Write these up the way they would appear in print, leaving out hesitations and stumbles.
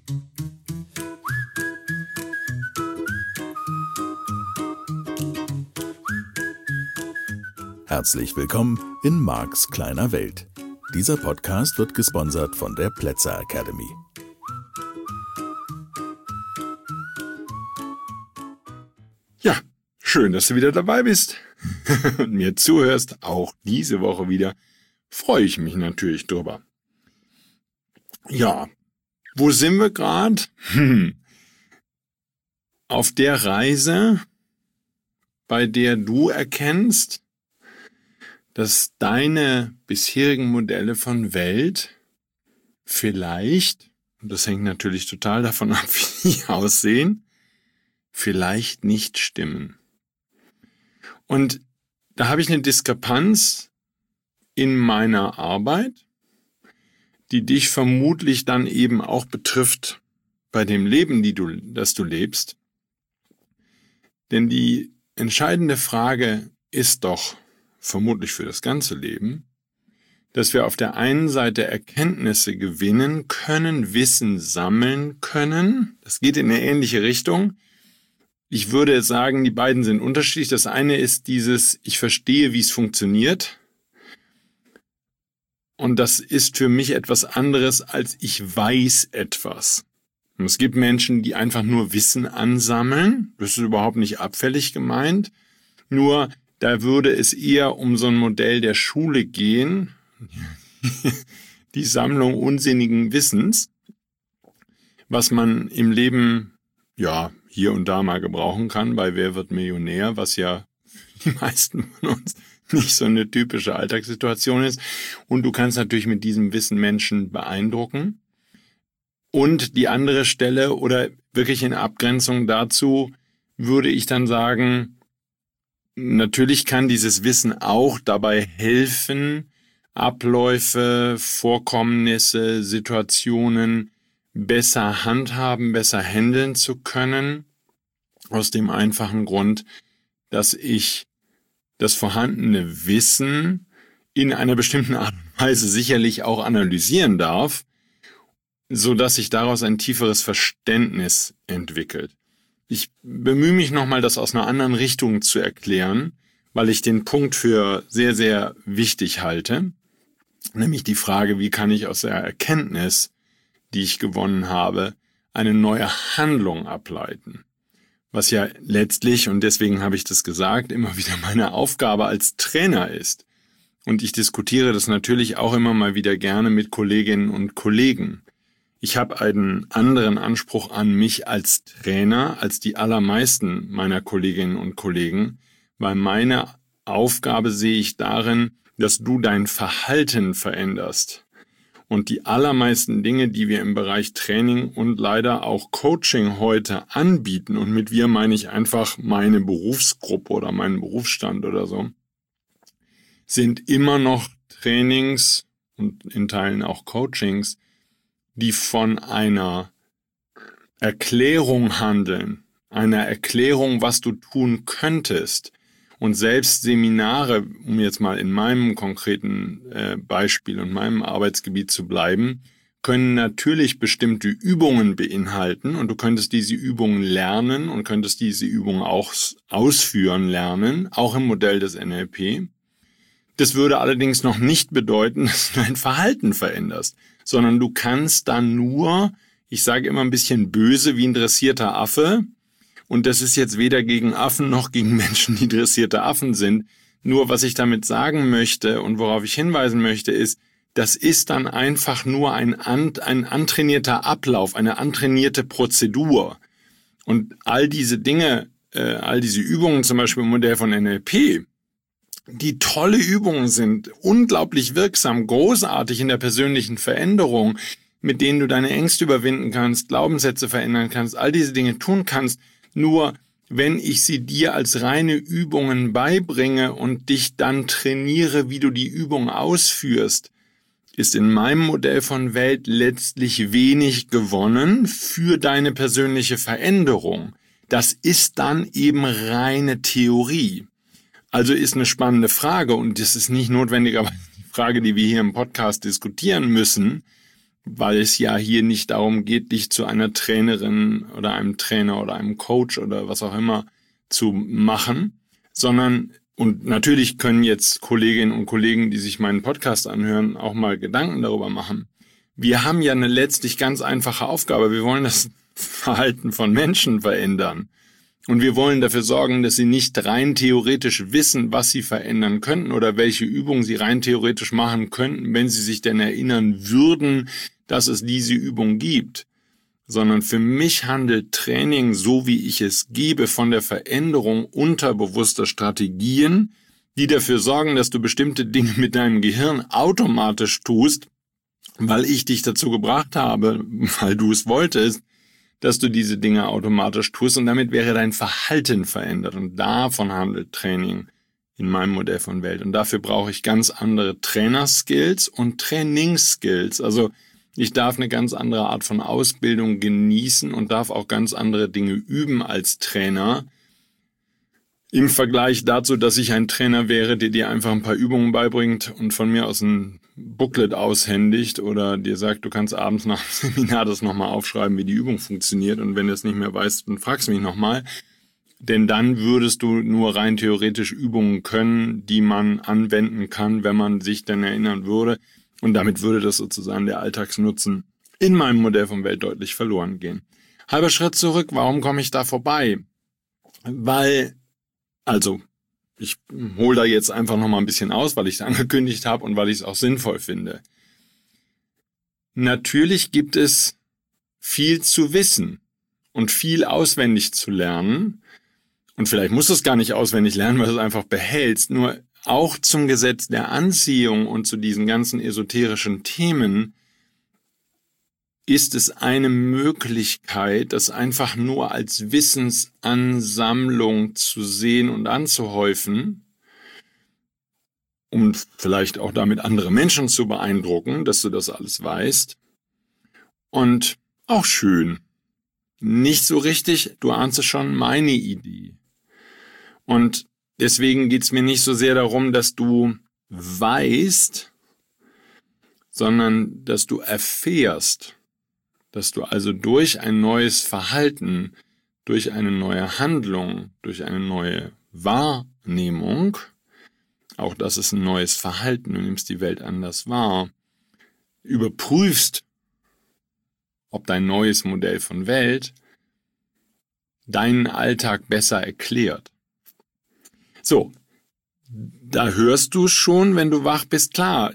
Herzlich willkommen in Marks kleiner Welt. Dieser Podcast wird gesponsert von der Plätzer Academy. Ja, schön, dass du wieder dabei bist und mir zuhörst, auch diese Woche wieder. Freue ich mich natürlich drüber. Ja, wo sind wir gerade? Auf der Reise, bei der du erkennst, dass deine bisherigen Modelle von Welt vielleicht, und das hängt natürlich total davon ab, wie die aussehen, vielleicht nicht stimmen. Und da habe ich eine Diskrepanz in meiner Arbeit, die dich vermutlich dann eben auch betrifft bei dem Leben, das du lebst. Denn die entscheidende Frage ist doch, vermutlich für das ganze Leben, dass wir auf der einen Seite Erkenntnisse gewinnen können, Wissen sammeln können. Das geht in eine ähnliche Richtung. Ich würde sagen, die beiden sind unterschiedlich. Das eine ist dieses, ich verstehe, wie es funktioniert. Und das ist für mich etwas anderes, als ich weiß etwas. Und es gibt Menschen, die einfach nur Wissen ansammeln. Das ist überhaupt nicht abfällig gemeint. Nur da würde es eher um so ein Modell der Schule gehen, die Sammlung unsinnigen Wissens, was man im Leben ja hier und da mal gebrauchen kann, bei Wer wird Millionär, was ja die meisten von uns nicht so eine typische Alltagssituation ist. Und du kannst natürlich mit diesem Wissen Menschen beeindrucken. Und die andere Stelle oder wirklich in Abgrenzung dazu würde ich dann sagen, natürlich kann dieses Wissen auch dabei helfen, Abläufe, Vorkommnisse, Situationen besser handhaben, besser handeln zu können. Aus dem einfachen Grund, dass ich das vorhandene Wissen in einer bestimmten Art und Weise sicherlich auch analysieren darf, so dass sich daraus ein tieferes Verständnis entwickelt. Ich bemühe mich nochmal, das aus einer anderen Richtung zu erklären, weil ich den Punkt für sehr, sehr wichtig halte. Nämlich die Frage, wie kann ich aus der Erkenntnis, die ich gewonnen habe, eine neue Handlung ableiten? Was ja letztlich, und deswegen habe ich das gesagt, immer wieder meine Aufgabe als Trainer ist. Und ich diskutiere das natürlich auch immer mal wieder gerne mit Kolleginnen und Kollegen. Ich habe einen anderen Anspruch an mich als Trainer als die allermeisten meiner Kolleginnen und Kollegen, weil meine Aufgabe sehe ich darin, dass du dein Verhalten veränderst. Und die allermeisten Dinge, die wir im Bereich Training und leider auch Coaching heute anbieten, und mit wir meine ich einfach meine Berufsgruppe oder meinen Berufsstand oder so, sind immer noch Trainings und in Teilen auch Coachings, die von einer Erklärung handeln, einer Erklärung, was du tun könntest. Und selbst Seminare, um jetzt mal in meinem konkreten Beispiel und meinem Arbeitsgebiet zu bleiben, können natürlich bestimmte Übungen beinhalten und du könntest diese Übungen lernen und könntest diese Übungen auch ausführen lernen, auch im Modell des NLP. Das würde allerdings noch nicht bedeuten, dass du dein Verhalten veränderst, sondern du kannst dann nur, ich sage immer ein bisschen böse, wie ein dressierter Affe, und das ist jetzt weder gegen Affen noch gegen Menschen, die dressierte Affen sind. Nur was ich damit sagen möchte und worauf ich hinweisen möchte, ist, das ist dann einfach nur ein antrainierter Ablauf, eine antrainierte Prozedur. Und all diese Dinge, all diese Übungen, zum Beispiel im Modell von NLP, die tolle Übungen sind, unglaublich wirksam, großartig in der persönlichen Veränderung, mit denen du deine Ängste überwinden kannst, Glaubenssätze verändern kannst, all diese Dinge tun kannst. Nur wenn ich sie dir als reine Übungen beibringe und dich dann trainiere, wie du die Übung ausführst, ist in meinem Modell von Welt letztlich wenig gewonnen für deine persönliche Veränderung. Das ist dann eben reine Theorie. Also ist eine spannende Frage und das ist nicht notwendigerweise die Frage, die wir hier im Podcast diskutieren müssen. weil es ja hier nicht darum geht, dich zu einer Trainerin oder einem Trainer oder einem Coach oder was auch immer zu machen, sondern, und natürlich können jetzt Kolleginnen und Kollegen, die sich meinen Podcast anhören, auch mal Gedanken darüber machen. Wir haben ja eine letztlich ganz einfache Aufgabe. Wir wollen das Verhalten von Menschen verändern. Und wir wollen dafür sorgen, dass sie nicht rein theoretisch wissen, was sie verändern könnten oder welche Übungen sie rein theoretisch machen könnten, wenn sie sich denn erinnern würden, dass es diese Übung gibt. Sondern für mich handelt Training, so wie ich es gebe, von der Veränderung unterbewusster Strategien, die dafür sorgen, dass du bestimmte Dinge mit deinem Gehirn automatisch tust, weil ich dich dazu gebracht habe, weil du es wolltest, dass du diese Dinge automatisch tust und damit wäre dein Verhalten verändert. Und davon handelt Training in meinem Modell von Welt. Und dafür brauche ich ganz andere Trainerskills und Trainingsskills. Also ich darf eine ganz andere Art von Ausbildung genießen und darf auch ganz andere Dinge üben als Trainer. Im Vergleich dazu, dass ich ein Trainer wäre, der dir einfach ein paar Übungen beibringt und von mir aus ein Booklet aushändigt oder dir sagt, du kannst abends nach dem Seminar das nochmal aufschreiben, wie die Übung funktioniert, und wenn du es nicht mehr weißt, dann fragst du mich nochmal. Denn dann würdest du nur rein theoretisch Übungen können, die man anwenden kann, wenn man sich dann erinnern würde, und damit würde das sozusagen der Alltagsnutzen in meinem Modell von Welt deutlich verloren gehen. Halber Schritt zurück, warum komme ich da vorbei? Ich hole da jetzt einfach noch mal ein bisschen aus, weil ich es angekündigt habe und weil ich es auch sinnvoll finde. Natürlich gibt es viel zu wissen und viel auswendig zu lernen. Und vielleicht musst du es gar nicht auswendig lernen, weil du es einfach behältst. Nur auch zum Gesetz der Anziehung und zu diesen ganzen esoterischen Themen ist es eine Möglichkeit, das einfach nur als Wissensansammlung zu sehen und anzuhäufen, um vielleicht auch damit andere Menschen zu beeindrucken, dass du das alles weißt. Und auch schön. Nicht so richtig, du ahnst es schon, meine Idee. Und deswegen geht's mir nicht so sehr darum, dass du weißt, sondern dass du erfährst. Dass du also durch ein neues Verhalten, durch eine neue Handlung, durch eine neue Wahrnehmung, auch das ist ein neues Verhalten, du nimmst die Welt anders wahr, überprüfst, ob dein neues Modell von Welt deinen Alltag besser erklärt. So, da hörst du schon, wenn du wach bist, klar,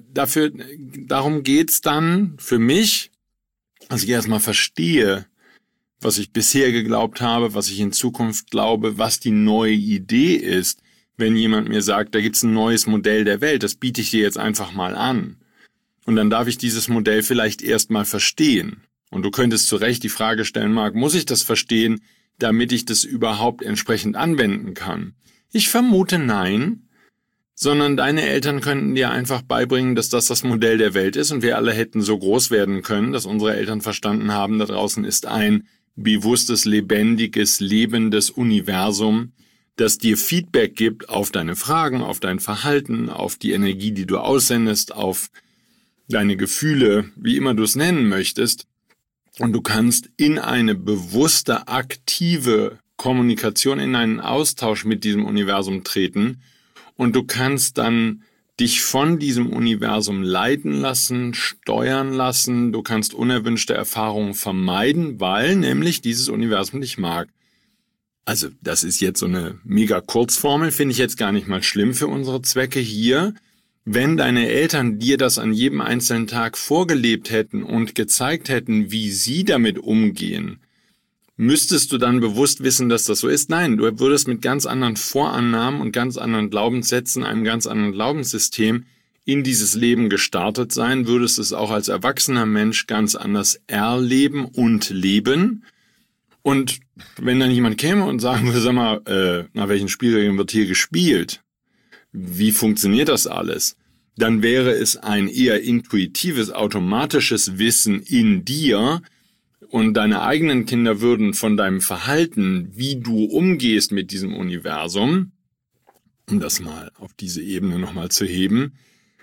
darum geht's dann für mich, dass ich erstmal verstehe, was ich bisher geglaubt habe, was ich in Zukunft glaube, was die neue Idee ist. Wenn jemand mir sagt, da gibt's ein neues Modell der Welt, das biete ich dir jetzt einfach mal an. Und dann darf ich dieses Modell vielleicht erstmal verstehen. Und du könntest zu Recht die Frage stellen, Marc, muss ich das verstehen, damit ich das überhaupt entsprechend anwenden kann? Ich vermute nein. Sondern deine Eltern könnten dir einfach beibringen, dass das Modell der Welt ist und wir alle hätten so groß werden können, dass unsere Eltern verstanden haben, da draußen ist ein bewusstes, lebendiges, lebendes Universum, das dir Feedback gibt auf deine Fragen, auf dein Verhalten, auf die Energie, die du aussendest, auf deine Gefühle, wie immer du es nennen möchtest. Und du kannst in eine bewusste, aktive Kommunikation, in einen Austausch mit diesem Universum treten. Und du kannst dann dich von diesem Universum leiten lassen, steuern lassen. Du kannst unerwünschte Erfahrungen vermeiden, weil nämlich dieses Universum dich mag. Also das ist jetzt so eine mega Kurzformel, finde ich jetzt gar nicht mal schlimm für unsere Zwecke hier. Wenn deine Eltern dir das an jedem einzelnen Tag vorgelebt hätten und gezeigt hätten, wie sie damit umgehen, müsstest du dann bewusst wissen, dass das so ist? Nein, du würdest mit ganz anderen Vorannahmen und ganz anderen Glaubenssätzen, einem ganz anderen Glaubenssystem in dieses Leben gestartet sein, würdest es auch als erwachsener Mensch ganz anders erleben und leben. Und wenn dann jemand käme und sagen würde, sag mal, nach welchen Spielregeln wird hier gespielt? Wie funktioniert das alles? Dann wäre es ein eher intuitives, automatisches Wissen in dir, und deine eigenen Kinder würden von deinem Verhalten, wie du umgehst mit diesem Universum, um das mal auf diese Ebene nochmal zu heben,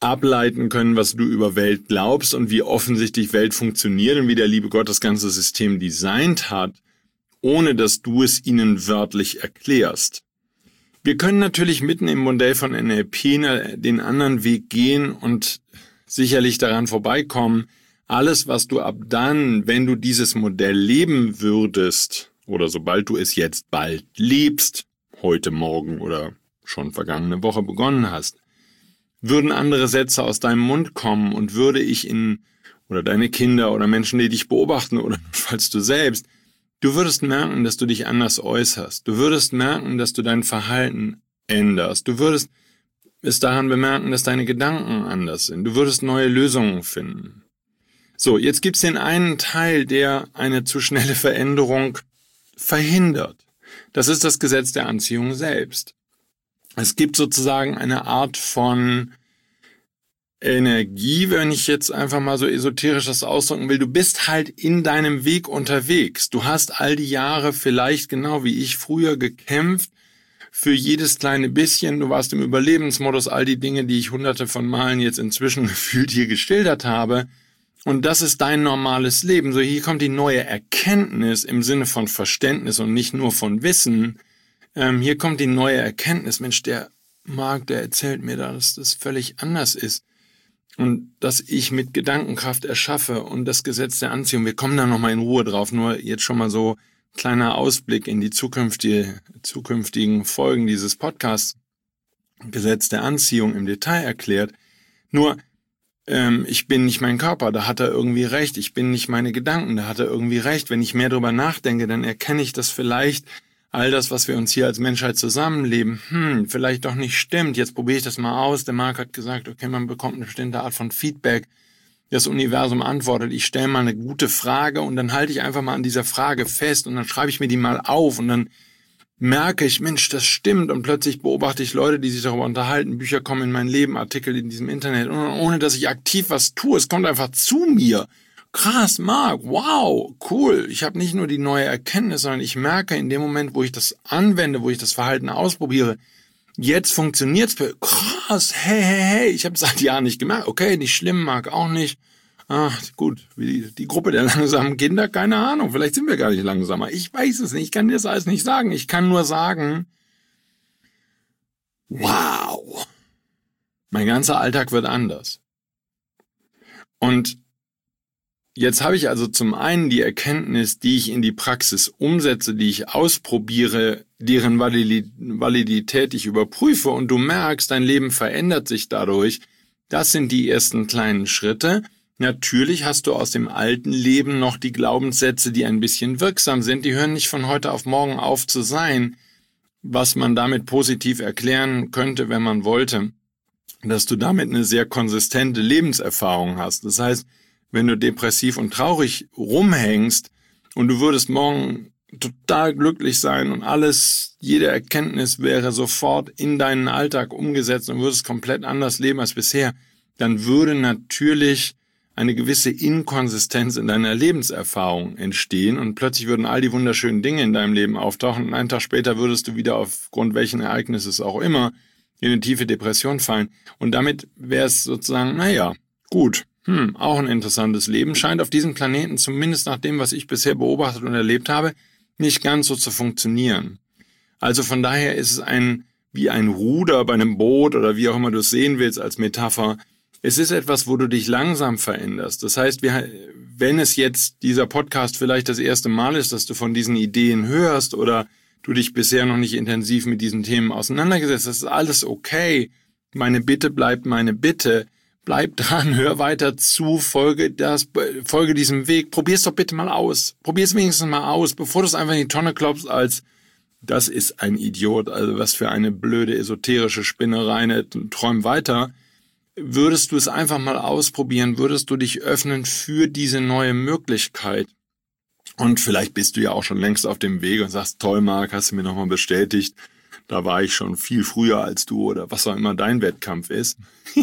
ableiten können, was du über Welt glaubst und wie offensichtlich Welt funktioniert und wie der liebe Gott das ganze System designt hat, ohne dass du es ihnen wörtlich erklärst. Wir können natürlich mitten im Modell von NLP den anderen Weg gehen und sicherlich daran vorbeikommen, alles, was du ab dann, wenn du dieses Modell leben würdest, oder sobald du es jetzt bald lebst, heute, morgen oder schon vergangene Woche begonnen hast, würden andere Sätze aus deinem Mund kommen und würde ich oder deine Kinder oder Menschen, die dich beobachten oder falls du selbst, du würdest merken, dass du dich anders äußerst. Du würdest merken, dass du dein Verhalten änderst. Du würdest es daran bemerken, dass deine Gedanken anders sind. Du würdest neue Lösungen finden. So, jetzt gibt's den einen Teil, der eine zu schnelle Veränderung verhindert. Das ist das Gesetz der Anziehung selbst. Es gibt sozusagen eine Art von Energie, wenn ich jetzt einfach mal so esoterisch das ausdrücken will. Du bist halt in deinem Weg unterwegs. Du hast all die Jahre vielleicht genau wie ich früher gekämpft für jedes kleine bisschen. Du warst im Überlebensmodus, all die Dinge, die ich hunderte von Malen jetzt inzwischen gefühlt hier geschildert habe. Und das ist dein normales Leben. So, hier kommt die neue Erkenntnis im Sinne von Verständnis und nicht nur von Wissen. Hier kommt die neue Erkenntnis. Mensch, der Marc, der erzählt mir, dass das völlig anders ist. Und dass ich mit Gedankenkraft erschaffe und das Gesetz der Anziehung. Wir kommen da nochmal in Ruhe drauf. Nur jetzt schon mal so kleiner Ausblick in die zukünftigen Folgen dieses Podcasts. Gesetz der Anziehung im Detail erklärt. Nur, ich bin nicht mein Körper, da hat er irgendwie recht. Ich bin nicht meine Gedanken, da hat er irgendwie recht. Wenn ich mehr drüber nachdenke, dann erkenne ich, dass vielleicht all das, was wir uns hier als Menschheit zusammenleben, vielleicht doch nicht stimmt. Jetzt probiere ich das mal aus. Der Marc hat gesagt, okay, man bekommt eine bestimmte Art von Feedback. Das Universum antwortet, ich stelle mal eine gute Frage und dann halte ich einfach mal an dieser Frage fest und dann schreibe ich mir die mal auf und dann merke ich, Mensch, das stimmt und plötzlich beobachte ich Leute, die sich darüber unterhalten, Bücher kommen in mein Leben, Artikel in diesem Internet, und ohne dass ich aktiv was tue, es kommt einfach zu mir. Krass, Marc, wow, cool. Ich habe nicht nur die neue Erkenntnis, sondern ich merke in dem Moment, wo ich das anwende, wo ich das Verhalten ausprobiere, jetzt funktioniert's. Krass, hey, ich habe es seit Jahren nicht gemerkt. Okay, nicht schlimm, Marc, auch nicht. Ach, gut, wie die Gruppe der langsamen Kinder, keine Ahnung, vielleicht sind wir gar nicht langsamer. Ich weiß es nicht, ich kann dir das alles nicht sagen. Ich kann nur sagen, wow, mein ganzer Alltag wird anders. Und jetzt habe ich also zum einen die Erkenntnis, die ich in die Praxis umsetze, die ich ausprobiere, deren Validität ich überprüfe und du merkst, dein Leben verändert sich dadurch. Das sind die ersten kleinen Schritte. Natürlich hast du aus dem alten Leben noch die Glaubenssätze, die ein bisschen wirksam sind. Die hören nicht von heute auf morgen auf zu sein, was man damit positiv erklären könnte, wenn man wollte, dass du damit eine sehr konsistente Lebenserfahrung hast. Das heißt, wenn du depressiv und traurig rumhängst und du würdest morgen total glücklich sein und jede Erkenntnis wäre sofort in deinen Alltag umgesetzt und würdest komplett anders leben als bisher, dann würde natürlich eine gewisse Inkonsistenz in deiner Lebenserfahrung entstehen und plötzlich würden all die wunderschönen Dinge in deinem Leben auftauchen und einen Tag später würdest du wieder aufgrund welchen Ereignisses auch immer in eine tiefe Depression fallen. Und damit wäre es sozusagen, gut, auch ein interessantes Leben, scheint auf diesem Planeten, zumindest nach dem, was ich bisher beobachtet und erlebt habe, nicht ganz so zu funktionieren. Also von daher ist es wie ein Ruder bei einem Boot oder wie auch immer du es sehen willst als Metapher. Es ist etwas, wo du dich langsam veränderst. Das heißt, wenn es jetzt dieser Podcast vielleicht das erste Mal ist, dass du von diesen Ideen hörst oder du dich bisher noch nicht intensiv mit diesen Themen auseinandergesetzt hast, das ist alles okay. Meine Bitte bleibt meine Bitte. Bleib dran, hör weiter zu, folge diesem Weg. Probier's doch bitte mal aus. Probier's wenigstens mal aus, bevor du es einfach in die Tonne klopfst als das ist ein Idiot, also was für eine blöde esoterische Spinnerei, träum weiter. Würdest du es einfach mal ausprobieren, würdest du dich öffnen für diese neue Möglichkeit. Und vielleicht bist du ja auch schon längst auf dem Weg und sagst, toll Marc, hast du mir nochmal bestätigt, da war ich schon viel früher als du oder was auch immer dein Wettkampf ist.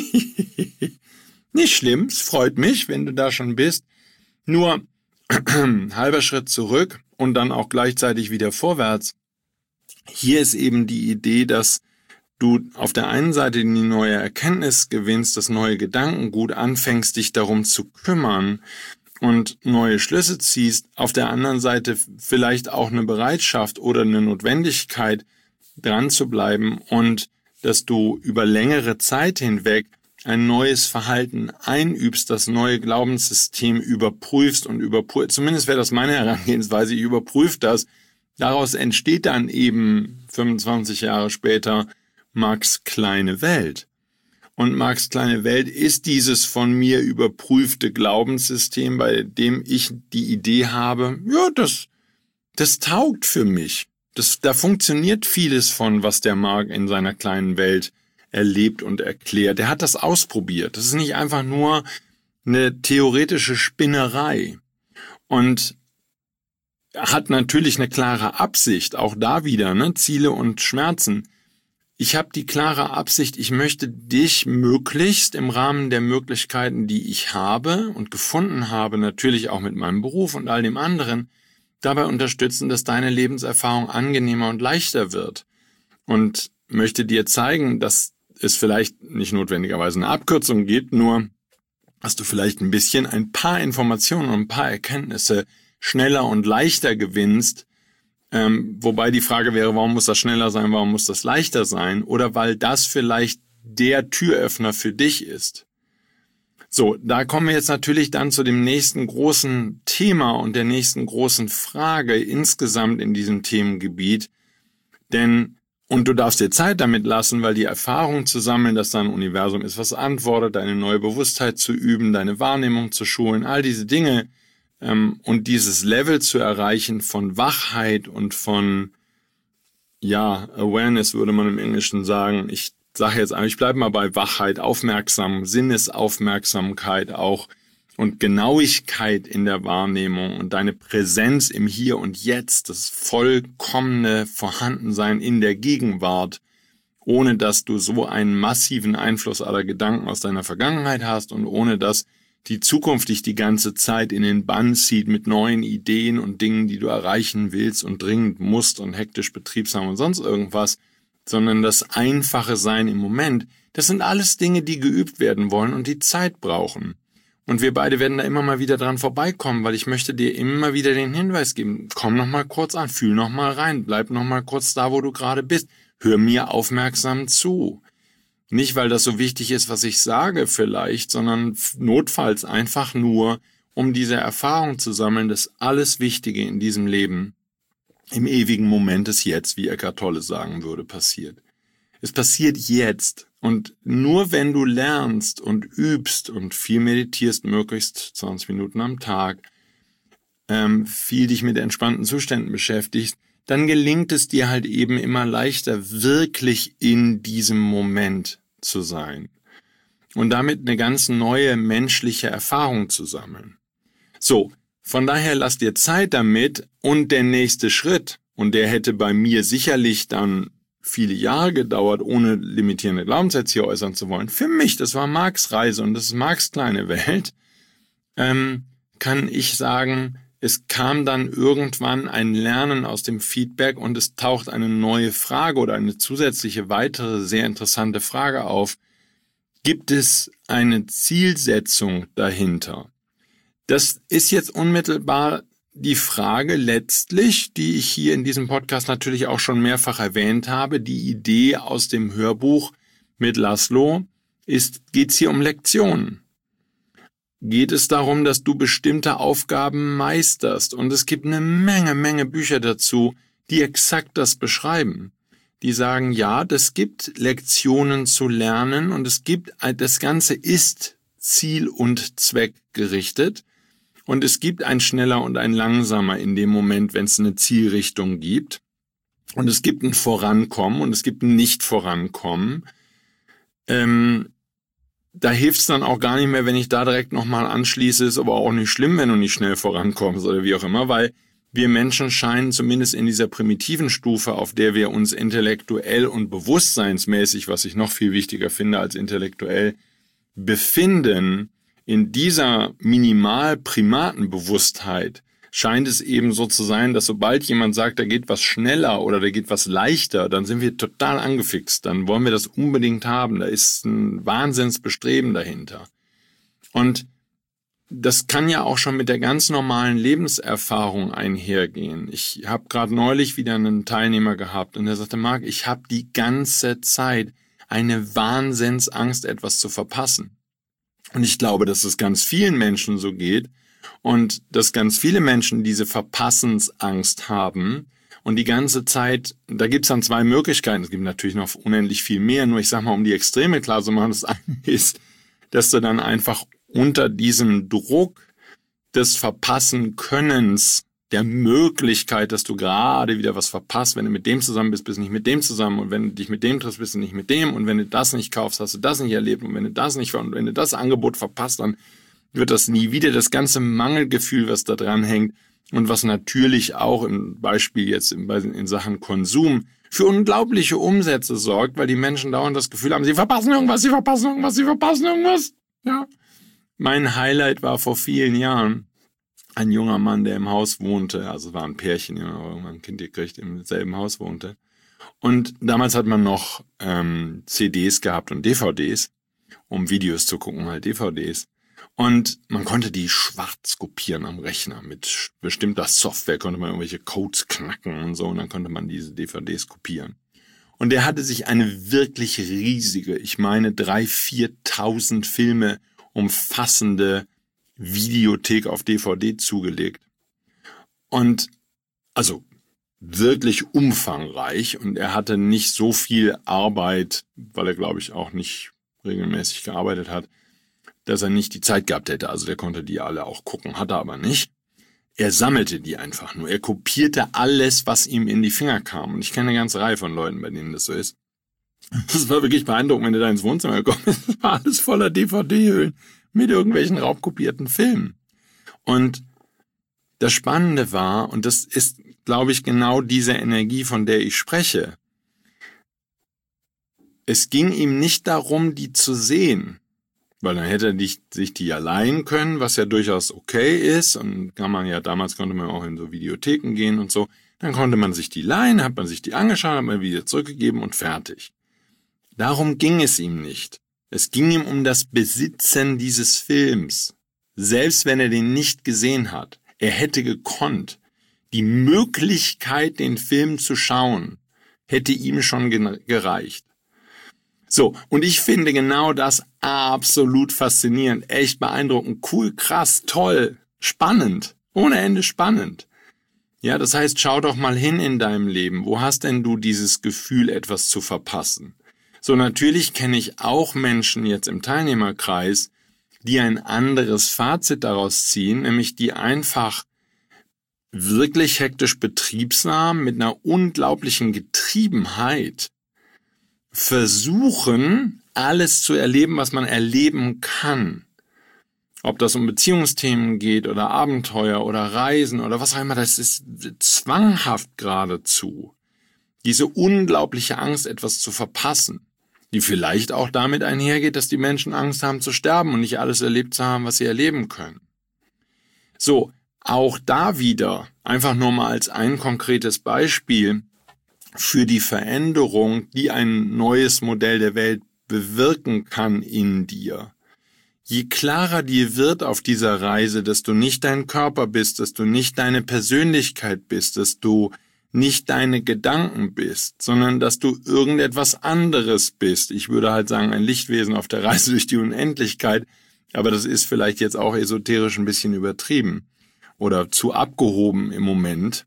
Nicht schlimm, es freut mich, wenn du da schon bist. Nur halber Schritt zurück und dann auch gleichzeitig wieder vorwärts. Hier ist eben die Idee, dass du auf der einen Seite die neue Erkenntnis gewinnst, das neue Gedankengut, anfängst, dich darum zu kümmern und neue Schlüsse ziehst, auf der anderen Seite vielleicht auch eine Bereitschaft oder eine Notwendigkeit, dran zu bleiben und dass du über längere Zeit hinweg ein neues Verhalten einübst, das neue Glaubenssystem überprüfst und zumindest wäre das meine Herangehensweise, ich überprüfe das. Daraus entsteht dann eben 25 Jahre später Marx' kleine Welt. Und Marx' kleine Welt ist dieses von mir überprüfte Glaubenssystem, bei dem ich die Idee habe, ja, das taugt für mich. Da funktioniert vieles von, was der Marx in seiner kleinen Welt erlebt und erklärt. Er hat das ausprobiert. Das ist nicht einfach nur eine theoretische Spinnerei. Und hat natürlich eine klare Absicht, auch da wieder, Ziele und Schmerzen. Ich habe die klare Absicht, ich möchte dich möglichst im Rahmen der Möglichkeiten, die ich habe und gefunden habe, natürlich auch mit meinem Beruf und all dem anderen, dabei unterstützen, dass deine Lebenserfahrung angenehmer und leichter wird. Und möchte dir zeigen, dass es vielleicht nicht notwendigerweise eine Abkürzung gibt, nur dass du vielleicht ein paar Informationen und ein paar Erkenntnisse schneller und leichter gewinnst, wobei die Frage wäre, warum muss das schneller sein, warum muss das leichter sein, oder weil das vielleicht der Türöffner für dich ist. So, da kommen wir jetzt natürlich dann zu dem nächsten großen Thema und der nächsten großen Frage insgesamt in diesem Themengebiet, und du darfst dir Zeit damit lassen, weil die Erfahrung zu sammeln, dass da ein Universum ist, was antwortet, deine neue Bewusstheit zu üben, deine Wahrnehmung zu schulen, all diese Dinge, und dieses Level zu erreichen von Wachheit und von, Awareness würde man im Englischen sagen. Ich sage jetzt einfach, ich bleibe mal bei Wachheit, Sinnesaufmerksamkeit auch und Genauigkeit in der Wahrnehmung und deine Präsenz im Hier und Jetzt, das vollkommene Vorhandensein in der Gegenwart, ohne dass du so einen massiven Einfluss aller Gedanken aus deiner Vergangenheit hast und ohne dass die Zukunft dich die ganze Zeit in den Bann zieht mit neuen Ideen und Dingen, die du erreichen willst und dringend musst und hektisch betriebsam und sonst irgendwas, sondern das einfache Sein im Moment, das sind alles Dinge, die geübt werden wollen und die Zeit brauchen. Und wir beide werden da immer mal wieder dran vorbeikommen, weil ich möchte dir immer wieder den Hinweis geben, komm noch mal kurz an, fühl noch mal rein, bleib noch mal kurz da, wo du gerade bist, hör mir aufmerksam zu. Nicht, weil das so wichtig ist, was ich sage vielleicht, sondern notfalls einfach nur, um diese Erfahrung zu sammeln, dass alles Wichtige in diesem Leben im ewigen Moment des Jetzt, wie Eckhart Tolle sagen würde, passiert. Es passiert jetzt. Und nur wenn du lernst und übst und viel meditierst, möglichst 20 Minuten am Tag, viel dich mit entspannten Zuständen beschäftigst, dann gelingt es dir halt eben immer leichter, wirklich in diesem Moment zu sein und damit eine ganz neue menschliche Erfahrung zu sammeln. So, von daher lass dir Zeit damit und der nächste Schritt, und der hätte bei mir sicherlich dann viele Jahre gedauert, ohne limitierende Glaubenssätze hier äußern zu wollen. Für mich, das war Marx' Reise und das ist Marx' kleine Welt, kann ich sagen, es kam dann irgendwann ein Lernen aus dem Feedback und es taucht eine neue Frage oder eine zusätzliche weitere sehr interessante Frage auf. Gibt es eine Zielsetzung dahinter? Das ist jetzt unmittelbar die Frage letztlich, die ich hier in diesem Podcast natürlich auch schon mehrfach erwähnt habe. Die Idee aus dem Hörbuch mit Laszlo geht es hier um Lektionen. Geht es darum, dass du bestimmte Aufgaben meisterst. Und es gibt eine Menge Bücher dazu, die exakt das beschreiben. Die sagen, ja, das gibt Lektionen zu lernen und das Ganze ist ziel- und zweckgerichtet. Und es gibt ein schneller und ein langsamer in dem Moment, wenn es eine Zielrichtung gibt. Und es gibt ein Vorankommen und es gibt ein Nicht-Vorankommen. Da hilft es dann auch gar nicht mehr, wenn ich da direkt nochmal anschließe, ist aber auch nicht schlimm, wenn du nicht schnell vorankommst oder wie auch immer, weil wir Menschen scheinen zumindest in dieser primitiven Stufe, auf der wir uns intellektuell und bewusstseinsmäßig, was ich noch viel wichtiger finde als intellektuell, befinden, in dieser Minimal-Primatenbewusstheit scheint es eben so zu sein, dass sobald jemand sagt, da geht was schneller oder da geht was leichter, dann sind wir total angefixt. Dann wollen wir das unbedingt haben. Da ist ein Wahnsinnsbestreben dahinter. Und das kann ja auch schon mit der ganz normalen Lebenserfahrung einhergehen. Ich habe gerade neulich wieder einen Teilnehmer gehabt und der sagte, Marc, ich habe die ganze Zeit eine Wahnsinnsangst, etwas zu verpassen. Und ich glaube, dass es ganz vielen Menschen so geht und dass ganz viele Menschen diese Verpassensangst haben und die ganze Zeit, da gibt's dann zwei Möglichkeiten, es gibt natürlich noch unendlich viel mehr, nur ich sag mal, um die Extreme klar zu machen, das eine ist, dass du dann einfach unter diesem Druck des Verpassen-Könnens, der Möglichkeit, dass du gerade wieder was verpasst, wenn du mit dem zusammen bist, bist du nicht mit dem zusammen und wenn du dich mit dem triffst, bist du nicht mit dem und wenn du das nicht kaufst, hast du das nicht erlebt und wenn du das nicht und wenn du das Angebot verpasst, dann wird das nie wieder. Das ganze Mangelgefühl, was da dran hängt und was natürlich auch im Beispiel jetzt in Sachen Konsum für unglaubliche Umsätze sorgt, weil die Menschen dauernd das Gefühl haben, sie verpassen irgendwas, sie verpassen irgendwas, sie verpassen irgendwas. Ja. Mein Highlight war vor vielen Jahren ein junger Mann, der im Haus wohnte, also es war ein Pärchen, die haben irgendwann ein Kind gekriegt, im selben Haus wohnte. Und damals hat man noch CDs gehabt und DVDs, um Videos zu gucken, halt DVDs. Und man konnte die schwarz kopieren am Rechner. Mit bestimmter Software konnte man irgendwelche Codes knacken und so, und dann konnte man diese DVDs kopieren. Und der hatte sich eine wirklich riesige, ich meine 3.000, 4.000 Filme umfassende Videothek auf DVD zugelegt. Und also wirklich umfangreich, und er hatte nicht so viel Arbeit, weil er, glaube ich, auch nicht regelmäßig gearbeitet hat, dass er nicht die Zeit gehabt hätte. Also der konnte die alle auch gucken, hat er aber nicht. Er sammelte die einfach nur. Er kopierte alles, was ihm in die Finger kam. Und ich kenne eine ganze Reihe von Leuten, bei denen das so ist. Das war wirklich beeindruckend, wenn du da ins Wohnzimmer gekommen bist. Das war alles voller DVD-Hüllen mit irgendwelchen raubkopierten Filmen. Und das Spannende war, und das ist, glaube ich, genau diese Energie, von der ich spreche. Es ging ihm nicht darum, die zu sehen, weil dann hätte er sich die ja leihen können, was ja durchaus okay ist, und damals konnte man auch in so Videotheken gehen und so. Dann konnte man sich die leihen, hat man sich die angeschaut, hat man wieder zurückgegeben und fertig. Darum ging es ihm nicht. Es ging ihm um das Besitzen dieses Films. Selbst wenn er den nicht gesehen hat, er hätte gekonnt. Die Möglichkeit, den Film zu schauen, hätte ihm schon gereicht. So, und ich finde genau das absolut faszinierend, echt beeindruckend, cool, krass, toll, spannend, ohne Ende spannend. Ja, das heißt, schau doch mal hin in deinem Leben. Wo hast denn du dieses Gefühl, etwas zu verpassen? So, natürlich kenne ich auch Menschen jetzt im Teilnehmerkreis, die ein anderes Fazit daraus ziehen, nämlich die einfach wirklich hektisch betriebsam mit einer unglaublichen Getriebenheit versuchen, alles zu erleben, was man erleben kann. Ob das um Beziehungsthemen geht oder Abenteuer oder Reisen oder was auch immer, das ist zwanghaft geradezu. Diese unglaubliche Angst, etwas zu verpassen, die vielleicht auch damit einhergeht, dass die Menschen Angst haben zu sterben und nicht alles erlebt zu haben, was sie erleben können. So, auch da wieder, einfach nur mal als ein konkretes Beispiel für die Veränderung, die ein neues Modell der Welt bewirken kann in dir. Je klarer dir wird auf dieser Reise, dass du nicht dein Körper bist, dass du nicht deine Persönlichkeit bist, dass du nicht deine Gedanken bist, sondern dass du irgendetwas anderes bist. Ich würde halt sagen, ein Lichtwesen auf der Reise durch die Unendlichkeit, aber das ist vielleicht jetzt auch esoterisch ein bisschen übertrieben oder zu abgehoben im Moment.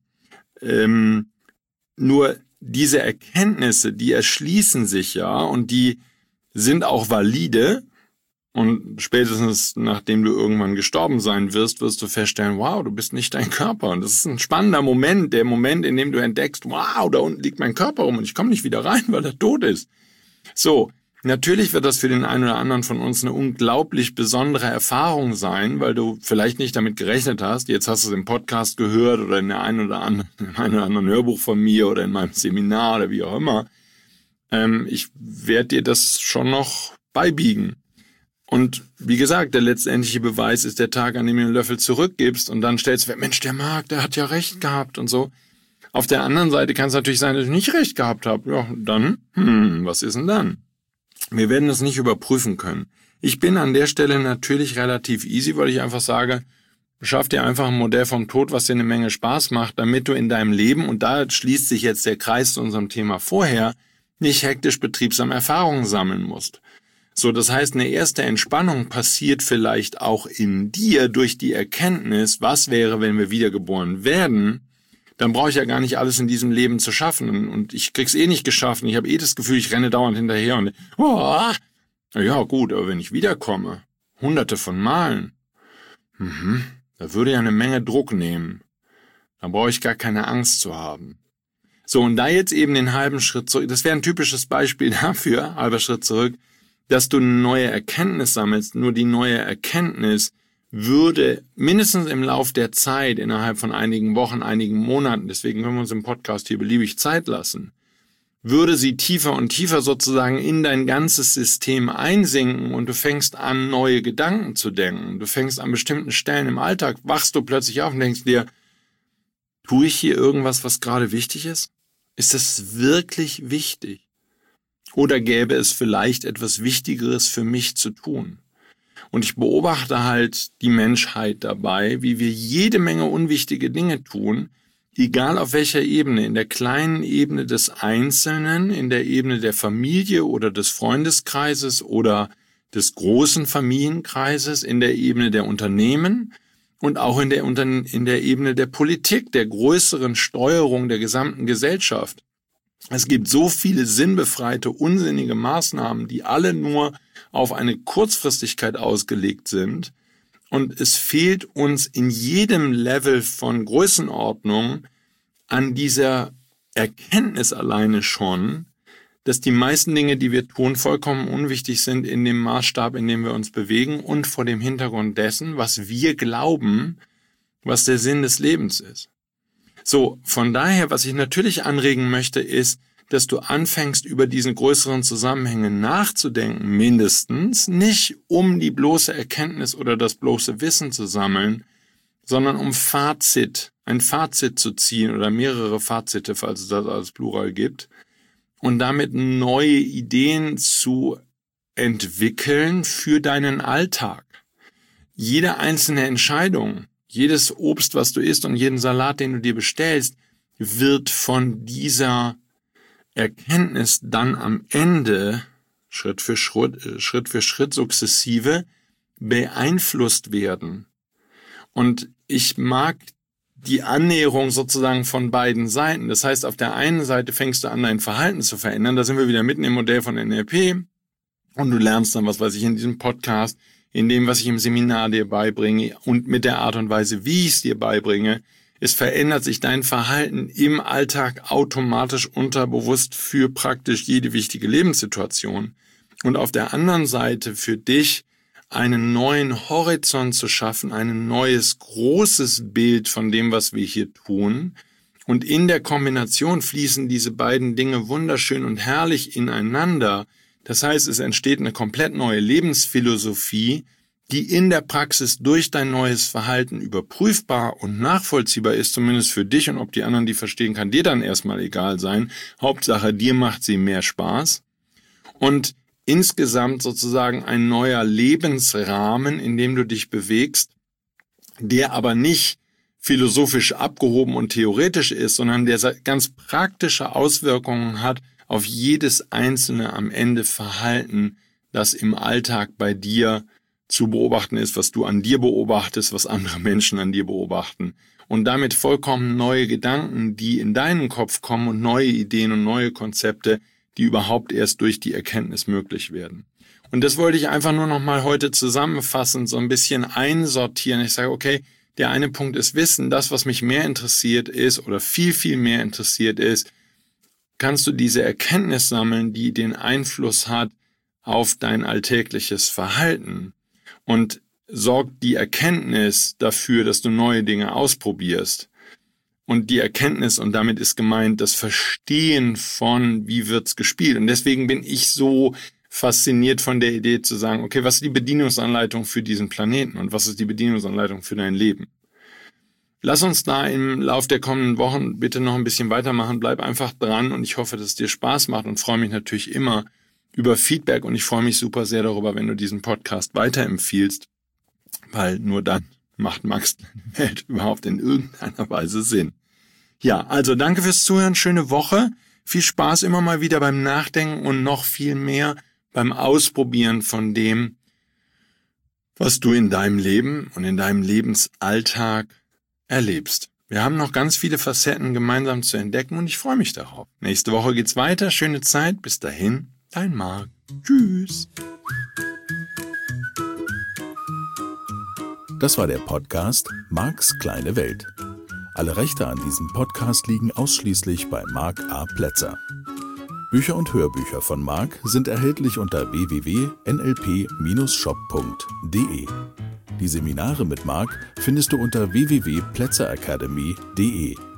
Nur diese Erkenntnisse, die erschließen sich ja, und die sind auch valide, und spätestens nachdem du irgendwann gestorben sein wirst, wirst du feststellen, wow, du bist nicht dein Körper. Und das ist ein spannender Moment, der Moment, in dem du entdeckst, wow, da unten liegt mein Körper rum und ich komme nicht wieder rein, weil er tot ist. So, natürlich wird das für den einen oder anderen von uns eine unglaublich besondere Erfahrung sein, weil du vielleicht nicht damit gerechnet hast. Jetzt hast du es im Podcast gehört oder in der einen oder anderen Hörbuch von mir oder in meinem Seminar oder wie auch immer. Ich werde dir das schon noch beibiegen. Und wie gesagt, der letztendliche Beweis ist der Tag, an dem du einen Löffel zurückgibst und dann stellst du, Mensch, der hat ja recht gehabt und so. Auf der anderen Seite kann es natürlich sein, dass ich nicht recht gehabt habe. Ja, dann, was ist denn dann? Wir werden das nicht überprüfen können. Ich bin an der Stelle natürlich relativ easy, weil ich einfach sage, schaff dir einfach ein Modell vom Tod, was dir eine Menge Spaß macht, damit du in deinem Leben, und da schließt sich jetzt der Kreis zu unserem Thema vorher, nicht hektisch betriebsam Erfahrungen sammeln musst. So, das heißt, eine erste Entspannung passiert vielleicht auch in dir durch die Erkenntnis, was wäre, wenn wir wiedergeboren werden, dann brauche ich ja gar nicht alles in diesem Leben zu schaffen und ich krieg's eh nicht geschafft und ich habe das Gefühl, ich renne dauernd hinterher und ja gut, aber wenn ich wiederkomme, hunderte von Malen, da würde ja eine Menge Druck nehmen. Da brauche ich gar keine Angst zu haben. So, und da jetzt eben den halben Schritt zurück, das wäre ein typisches Beispiel dafür, halber Schritt zurück, dass du eine neue Erkenntnis sammelst, nur die neue Erkenntnis würde mindestens im Lauf der Zeit, innerhalb von einigen Wochen, einigen Monaten, deswegen können wir uns im Podcast hier beliebig Zeit lassen, würde sie tiefer und tiefer sozusagen in dein ganzes System einsinken und du fängst an, neue Gedanken zu denken. Du fängst an bestimmten Stellen im Alltag, wachst du plötzlich auf und denkst dir, tue ich hier irgendwas, was gerade wichtig ist? Ist das wirklich wichtig? Oder gäbe es vielleicht etwas Wichtigeres für mich zu tun? Und ich beobachte halt die Menschheit dabei, wie wir jede Menge unwichtige Dinge tun, egal auf welcher Ebene, in der kleinen Ebene des Einzelnen, in der Ebene der Familie oder des Freundeskreises oder des großen Familienkreises, in der Ebene der Unternehmen und auch in der Ebene der Politik, der größeren Steuerung der gesamten Gesellschaft. Es gibt so viele sinnbefreite, unsinnige Maßnahmen, die alle nur auf eine Kurzfristigkeit ausgelegt sind. Und es fehlt uns in jedem Level von Größenordnung an dieser Erkenntnis alleine schon, dass die meisten Dinge, die wir tun, vollkommen unwichtig sind in dem Maßstab, in dem wir uns bewegen und vor dem Hintergrund dessen, was wir glauben, was der Sinn des Lebens ist. So, von daher, was ich natürlich anregen möchte, ist, dass du anfängst, über diese größeren Zusammenhänge nachzudenken, mindestens, nicht um die bloße Erkenntnis oder das bloße Wissen zu sammeln, sondern um ein Fazit zu ziehen oder mehrere Fazite, falls es das als Plural gibt, und damit neue Ideen zu entwickeln für deinen Alltag. Jede einzelne Entscheidung, jedes Obst, was du isst und jeden Salat, den du dir bestellst, wird von dieser Erkenntnis dann am Ende Schritt für Schritt sukzessive beeinflusst werden. Und ich mag die Annäherung sozusagen von beiden Seiten. Das heißt, auf der einen Seite fängst du an, dein Verhalten zu verändern. Da sind wir wieder mitten im Modell von NLP. Und du lernst dann, was weiß ich, in diesem Podcast, in dem, was ich im Seminar dir beibringe und mit der Art und Weise, wie ich es dir beibringe. Es verändert sich dein Verhalten im Alltag automatisch unterbewusst für praktisch jede wichtige Lebenssituation. Und auf der anderen Seite für dich einen neuen Horizont zu schaffen, ein neues großes Bild von dem, was wir hier tun. Und in der Kombination fließen diese beiden Dinge wunderschön und herrlich ineinander. Das heißt, es entsteht eine komplett neue Lebensphilosophie, die in der Praxis durch dein neues Verhalten überprüfbar und nachvollziehbar ist, zumindest für dich, und ob die anderen die verstehen, kann dir dann erstmal egal sein. Hauptsache, dir macht sie mehr Spaß. Und insgesamt sozusagen ein neuer Lebensrahmen, in dem du dich bewegst, der aber nicht philosophisch abgehoben und theoretisch ist, sondern der ganz praktische Auswirkungen hat auf jedes einzelne am Ende Verhalten, das im Alltag bei dir zu beobachten ist, was du an dir beobachtest, was andere Menschen an dir beobachten. Und damit vollkommen neue Gedanken, die in deinen Kopf kommen und neue Ideen und neue Konzepte, die überhaupt erst durch die Erkenntnis möglich werden. Und das wollte ich einfach nur noch mal heute zusammenfassend so ein bisschen einsortieren. Ich sage, okay, der eine Punkt ist Wissen. Das, was mich mehr interessiert ist oder viel, viel mehr interessiert ist, kannst du diese Erkenntnis sammeln, die den Einfluss hat auf dein alltägliches Verhalten. Und sorgt die Erkenntnis dafür, dass du neue Dinge ausprobierst. Und die Erkenntnis, und damit ist gemeint, das Verstehen von, wie wird's gespielt. Und deswegen bin ich so fasziniert von der Idee zu sagen, okay, was ist die Bedienungsanleitung für diesen Planeten und was ist die Bedienungsanleitung für dein Leben? Lass uns da im Lauf der kommenden Wochen bitte noch ein bisschen weitermachen. Bleib einfach dran und ich hoffe, dass es dir Spaß macht und freue mich natürlich immer über Feedback und ich freue mich super sehr darüber, wenn du diesen Podcast weiterempfiehlst, weil nur dann macht Max Kleine Welt überhaupt in irgendeiner Weise Sinn. Ja, also danke fürs Zuhören, schöne Woche, viel Spaß immer mal wieder beim Nachdenken und noch viel mehr beim Ausprobieren von dem, was du in deinem Leben und in deinem Lebensalltag erlebst. Wir haben noch ganz viele Facetten gemeinsam zu entdecken und ich freue mich darauf. Nächste Woche geht's weiter. Schöne Zeit. Bis dahin, dein Marc. Tschüss. Das war der Podcast Marcs kleine Welt. Alle Rechte an diesem Podcast liegen ausschließlich bei Marc A. Plätzer. Bücher und Hörbücher von Marc sind erhältlich unter www.nlp-shop.de. Die Seminare mit Marc findest du unter www.plätzeracademy.de.